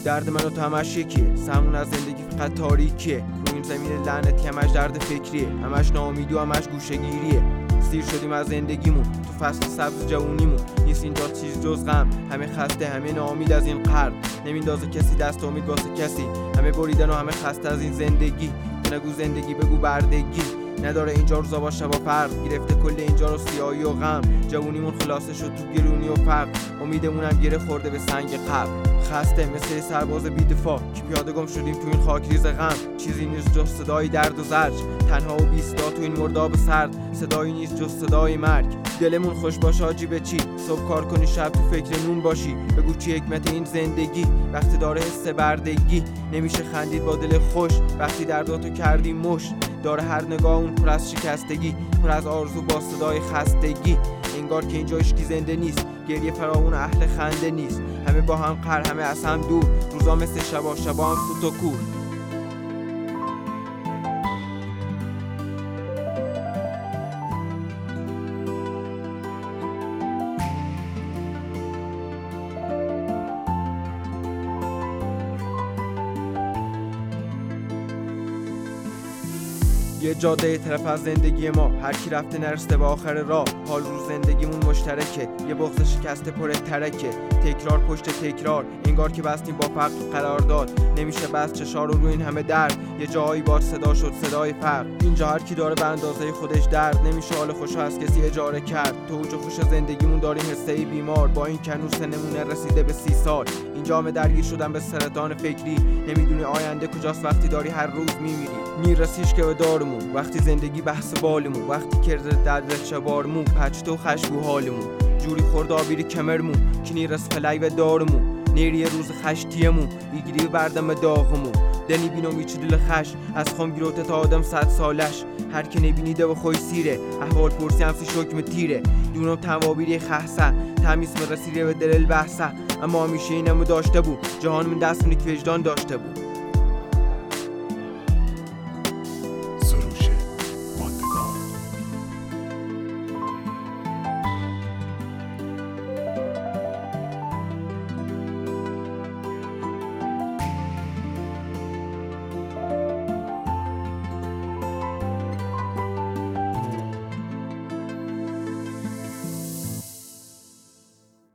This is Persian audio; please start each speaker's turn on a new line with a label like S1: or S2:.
S1: درد من و تو همش یکیه، سمون از زندگی فقط تاریکیه. روی این زمین لعنتی همش درد فکریه، همش ناامیدی و همش گوشه‌گیریه. سیر شدیم از زندگیمون تو فصل سبز جوونیمون، نیست اینجا چیز جز غم. همه خسته، همه ناامید از این قرن، نمیندازه کسی دست امید واسه کسی. همه بریدن و همه خسته از این زندگی. تو نگو زندگی بگو بردگی. نداره اینجا روزا با شبا فرق، گرفته کل اینجا رو سیاهی و غم. جوونیمون خلاصه شد تو گرونی و فقر، امیدمونم گره خورده به سنگ قبر. خسته مثل سرباز بی‌دفاع که پیاده گم شدیم تو این خاکریز غم. چیزی نیست جز صدای درد و زجر، تنها و بی‌صدا تو این مرداب سرد. صدایی نیست جز صدای مرگ. دلمون خوش باشه آجی به چی؟ صبح کار کنی شب تو فکر نون باشی. بگو چی حکمت این زندگی وقتی داره حس بردگی؟ نمیشه خندید با دل خوش وقتی درداتو کردی مش. داره هر نگاه اون پر از شکستگی، پر از آرزو با صدای خستگی. انگار که اینجا هیچکی زنده نیست، گریه فراوون اهل خنده نیست. همه با هم قهر، همه از هم دور، روزا مثل شبا، شبا هم فوت و کور. یه جاده طرف از زندگی ما، هر کی رفته نرسته به آخر راه. حال رو زندگیمون مشترکه، یه بغض شکسته پر ترکه. تکرار پشت تکرار، انگار که بستیم با فقر قرار داد. نمیشه بس چشار رو این همه درد، یه جایی بار صدا شد صدای فقر. اینجا هر کی داره به اندازه خودش درد، نمیشه حال خوشو از کسی اجاره کرد. تو اوج خوش زندگیمون داریم حسه‌ای بیمار، با این کنوس سنمون رسیده به 30 سال. اینجا همه درگیر شدن به سرطان فکری، نمیدونی آینده کجاست وقتی داری هر روز میمیری. میرسیش که به دارمون وقتی زندگی بحث بالمون، وقتی کرده درد چبارمون پچتو خشگو حالمون. جوری خورد آبیری کمرمون که نیرس فلی و دارمون. نیری روز خشتیمون بیگیری بردم داغمون. دنی بینو میچو دل خش از خم گیروته تا آدم 100 سالش. هر که نبینیده و خوی سیره، احوال پرسی همسی شکم تیره. دونم توابیری خحسه تمیز مرسیره به دل بحثه. اما همیشه اینمو داشته بود، جهان من دست منی که وجدان داشته بود.